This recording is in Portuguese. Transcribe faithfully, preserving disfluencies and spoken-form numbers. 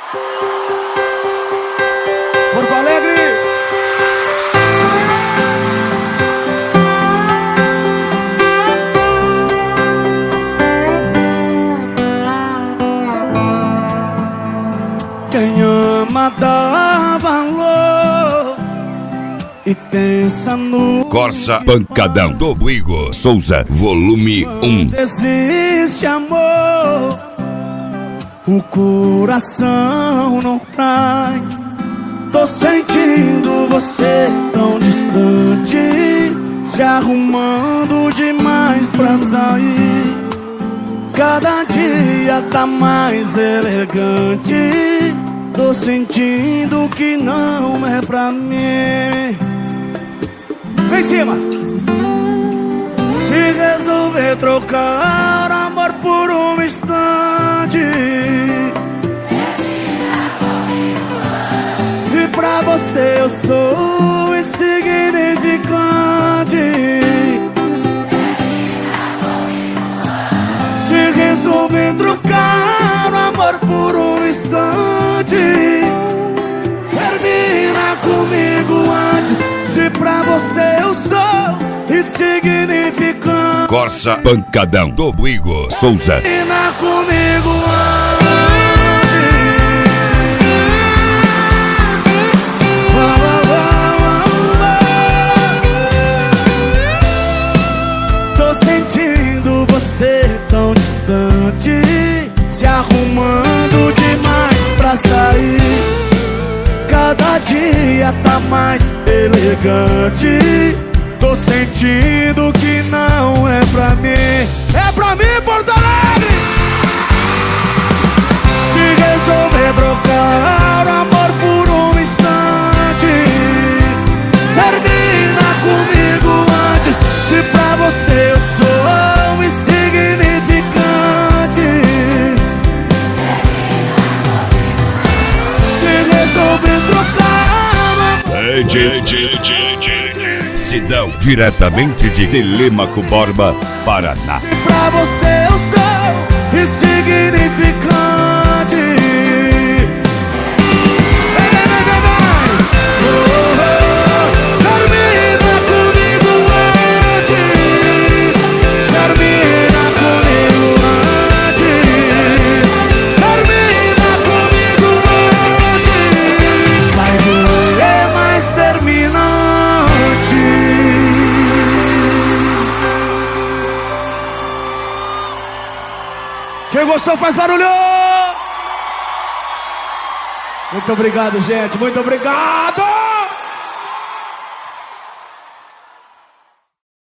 Porto Alegre. Quem ama dá valor e pensa no Corsa Pancadão do Igor Souza, volume um. Quando existe amor, o coração não trai. Tô sentindo você tão distante, se arrumando demais pra sair. Cada dia tá mais elegante. Tô sentindo que não é pra mim. Vem em cima. Se resolver trocar amor por um instante, se pra você eu sou insignificante, se resolver trocar amor por um instante, termina comigo antes. Se pra você eu sou insignificante, Corsa Pancadão do Igor Souza. termina comigo antes. Tô sentindo você tão distante, se arrumando demais pra sair. Cada dia tá mais elegante. Tô sentindo que não é pra mim. É pra mim, Porto Alegre! Se resolver trocar amor por um instante, termina comigo antes. Se pra você eu sou insignificante, se resolver trocar Sidão, diretamente de Telêmaco Borba, Paraná. se pra você eu sou insignificante, vai, vai, vai, vai, vai. Oh, oh, termina comigo antes, termina comigo antes, termina comigo antes. Vai doer, mas termina antes. Quem gostou faz barulho! Muito obrigado, gente. Muito obrigado!